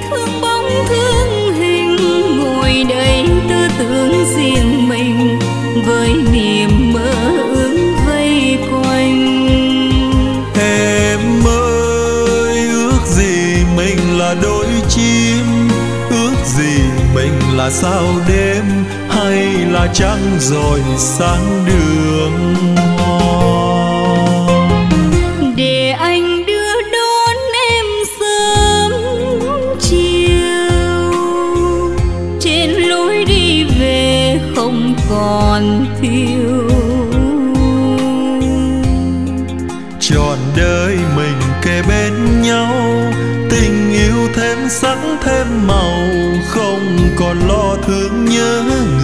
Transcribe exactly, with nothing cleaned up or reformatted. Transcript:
phương bóng thương hình ngồi đây tư tưởng riêng mình với niềm mơ ước vây quanh. Em ơi, ước gì mình là đôi chim, ước gì mình là sao đêm hay là trăng rọi sáng đường hoa. Để anh đưa đón em sớm chiều, trên lối đi về không còn thiếu. Trọn đời mình kề bên nhau, tình yêu thêm sắc thêm màu, không còn lo thương nhớ